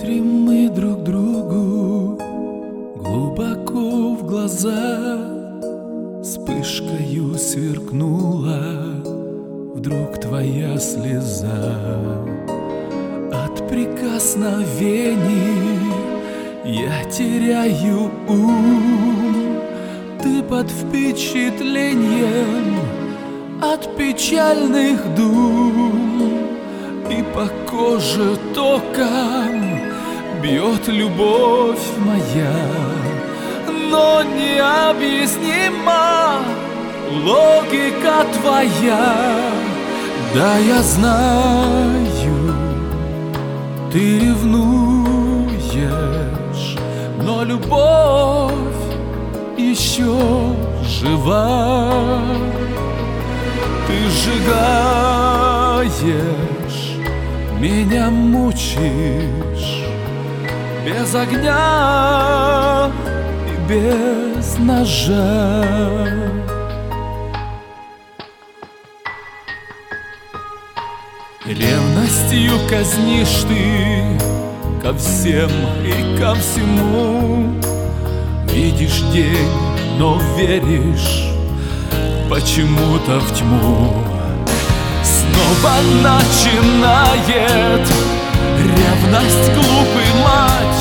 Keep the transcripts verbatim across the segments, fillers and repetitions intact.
Смотрим мы друг другу глубоко в глаза. Вспышкою сверкнула вдруг твоя слеза. От прикосновений я теряю ум. Ты под впечатлением от печальных дум. И по коже током бьет любовь моя, но необъяснима логика твоя. Да, я знаю, ты ревнуешь, но любовь еще жива. Ты сжигаешь, меня мучишь, без огня и без ножа. Ревностью казнишь ты ко всем и ко всему. Видишь день, но веришь почему-то в тьму. Снова начинает ревность, глупый матч.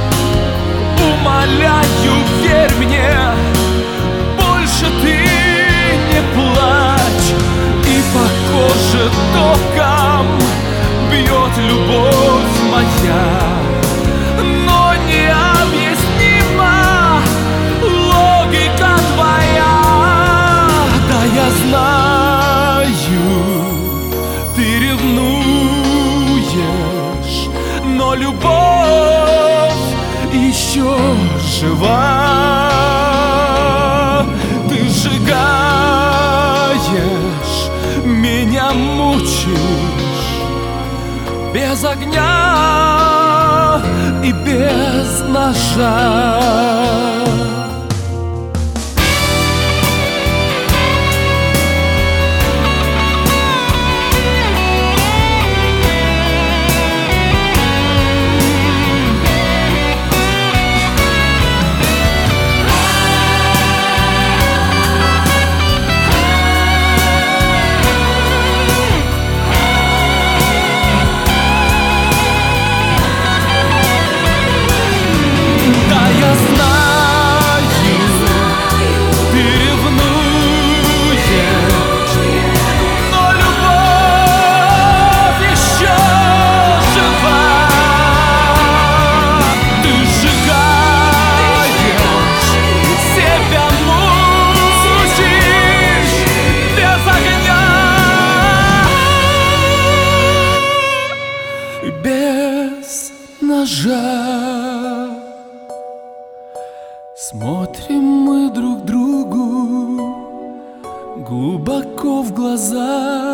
Умоляю, верь мне, больше ты не плачь. И по коже током бьет любовь моя, но необъяснима логика твоя. Да, я знаю, ты ревнуешь, но любовь еще жива. Ты сжигаешь, меня мучишь, без огня и без ножа. Без ножа. Смотрим мы друг другу глубоко в глаза.